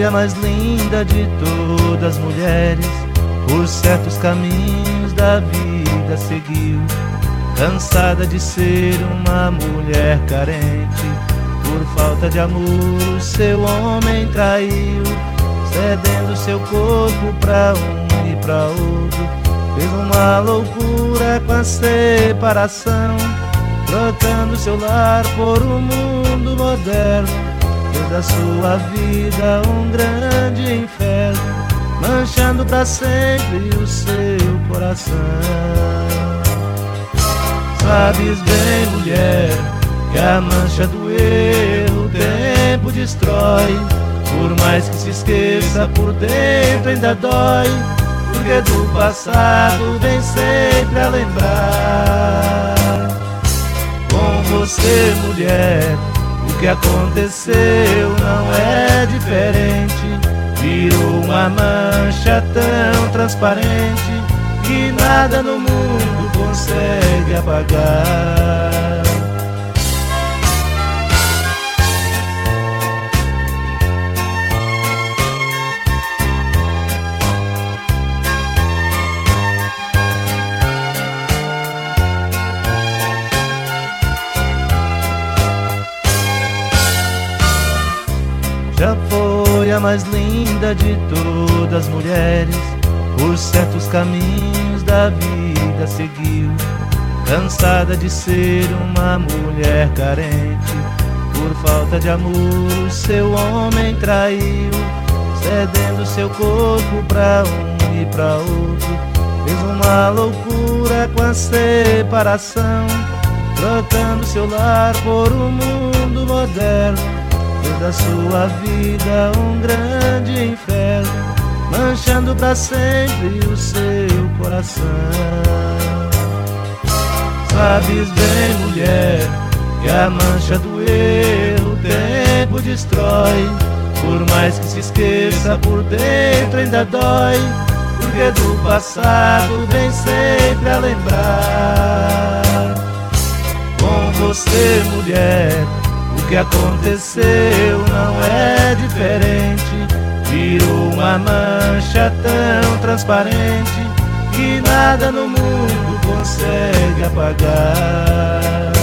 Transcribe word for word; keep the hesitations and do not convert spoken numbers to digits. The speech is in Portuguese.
a mais linda de todas as mulheres, por certos caminhos da vida seguiu. Cansada de ser uma mulher carente, por falta de amor seu homem traiu. Cedendo seu corpo pra um e pra outro, fez uma loucura com a separação. Trocando seu lar por um mundo moderno, fez da sua vida um grande inferno, manchando pra sempre o seu coração. Sabes bem, mulher, que a mancha do erro o tempo destrói. Por mais que se esqueça, por dentro ainda dói, porque do passado vem sempre a lembrar. Com você, mulher, o que aconteceu não é diferente. Virou uma mancha tão transparente que nada no mundo consegue apagar. Já foi a mais linda de todas as mulheres, por certos caminhos da vida seguiu. Cansada de ser uma mulher carente, por falta de amor seu homem traiu. Cedendo seu corpo pra um e pra outro, fez uma loucura com a separação. Trocando seu lar por um mundo moderno, fez da sua vida um grande inferno, manchando pra sempre o seu coração. Sabes bem, mulher, que a mancha do erro o tempo destrói. Por mais que se esqueça, por dentro ainda dói, porque do passado vem sempre a lembrar. Com você, mulher, o que aconteceu não é diferente. Virou uma mancha tão transparente que nada no mundo consegue apagar.